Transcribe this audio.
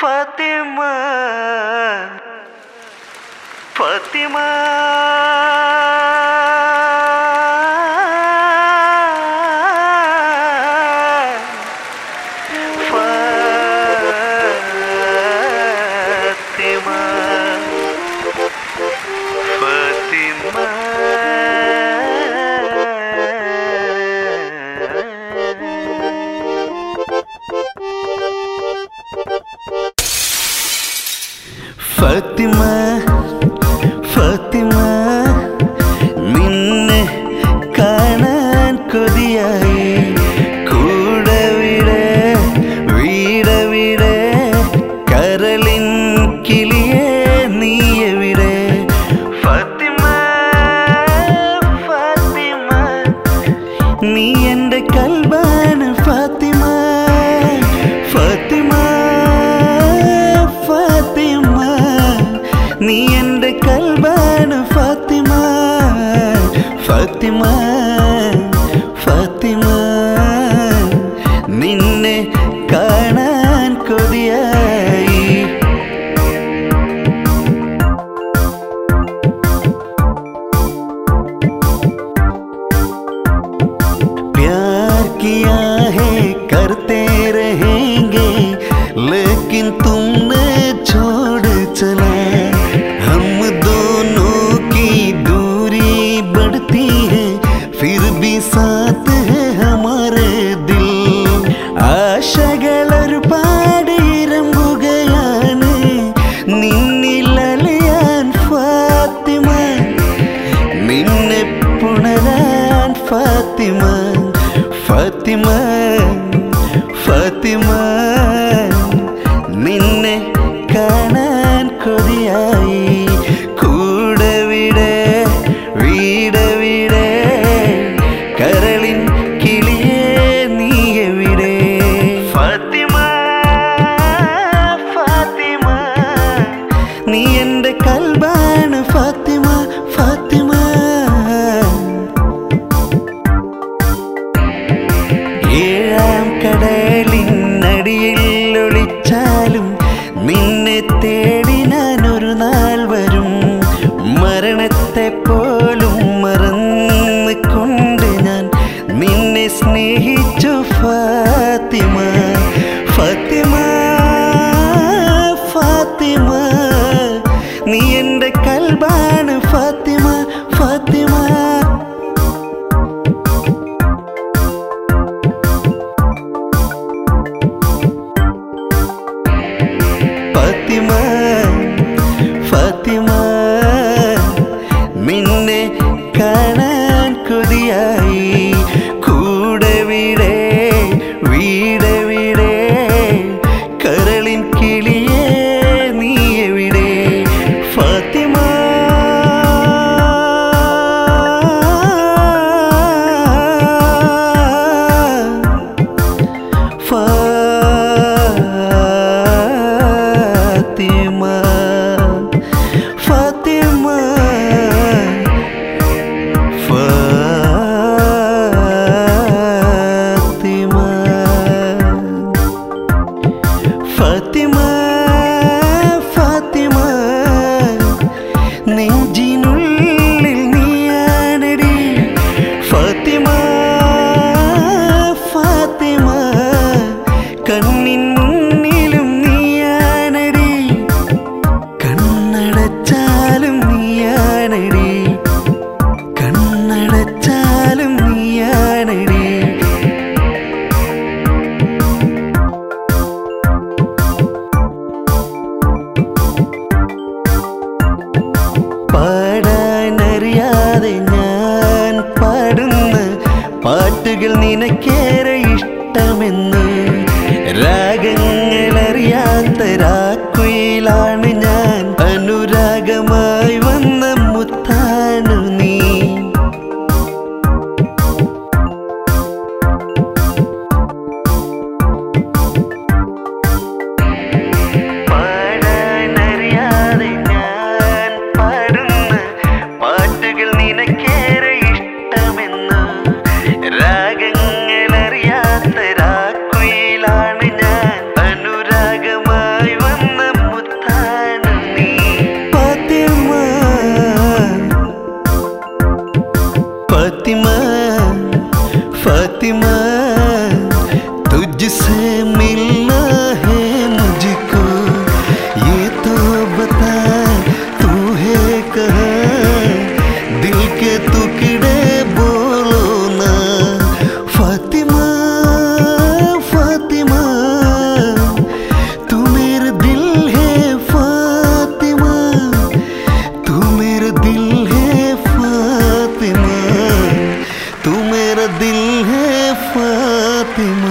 ഫാത്തിമ ഫാത്തിമ ഫാത്തിമ ഫാത്തിമ നിന്നെ കാണാൻ കൊതിയായി കൂടവിടെ വീടവിടെ കരളിൻ കിളിയേ നീ എവിടെ ഫാത്തിമ ഫാത്തിമ നീ എൻ്റെ കൽബാണ് ഫാത്തിമ ഫാത്തിമ നീ എൻ്റെ കൽബാണ് ഫാത്തിമ ഫാത്തിമ ഫാത്തിമ നിന്നെ കാണാൻ കൊതിയായി प्यार किया है करते रहेंगे लेकिन तुमने छोड़ चला हम दोनों की दूरी बढ़ती है फिर भी साथ है हमारे दिल ആശകളൊരുപാട് ഇരമ്പുകയാണ് നിന്നിലലിയാൻ ഫാത്തിമ നിന്നെ പുണരാൻ ഫാത്തിമ ഫാത്തിമ ഫാത്തിമ നിന്നെ കാണാൻ കൊതിയായി കൂടവിടെ വീടവിടെ കരളിൻ കിളിയേ നീ എവിടെ ഫാത്തിമ ഫാത്തിമ നീ എൻ്റെ കൽബാണ് ഫാത്തിമ ഫാത്തിമ ഏഴാം കടലിനടിയിൽ ഒളിച്ചാലും നിന്നെ തേടി ഞാൻ ഒരു നാൾ വരും മരണത്തെ പോലും മറന്നുകൊണ്ട് ഞാൻ നിന്നെ സ്നേഹിച്ചു ഫാത്തിമ ഫാത്തിമ ഫാത്തിമ നീ എൻ്റെ കൽബാണ് ഫാത്തിമ ഫാത്തിമ ഫാത്തിമ ഫാത്തിമ നിന്നെ കാണാൻ കൊതിയായി കൂടവിടെ വീടവിടെ കരളിൻ കിളിയേ നീ എവിടെ ഫാത്തിമ ഫാത്തിമ ഫാത്തിമ ഫാത്തിമ നെഞ്ചിനുള്ളിൽ നീയാണടി ഫാത്തിമ ഫാത്തിമ കണ്ണിൻ മുന്നിലും നീയാണടി കണ്ണടച്ചാലും നീയാണടി കണ്ണടച്ചാലും നീയാണടി പാടാനറിയാതെ ഞാൻ പാടുന്ന പാട്ടുകൾ നിനക്കേറെ ഇഷ്ടമെന്ന് രാഗങ്ങളറിയാത്ത രാക്കുയിലാണ് ഞാൻ അനുരാഗമായി വന്ന മുത്താണു നീ പാടാനറിയാതെ ഞാൻ പാടുന്ന പാട്ടുകൾ നിനക്കേറെ ഇഷ്ടമെന്ന് രാഗങ്ങളറിയാത്ത രാക്കുയിലാണ് ഞാൻ അനുരാഗമായി വന്ന फातिमा तुझसे मिलना है मुझको, ये तो बता तू है कहाँ, दिल के टुकड़े बोलो ना। फातिमा फातिमा तू मेरा दिल है, फातिमा तू मेरा दिल है, फातिमा तू मेरा दिल है, फातिमा।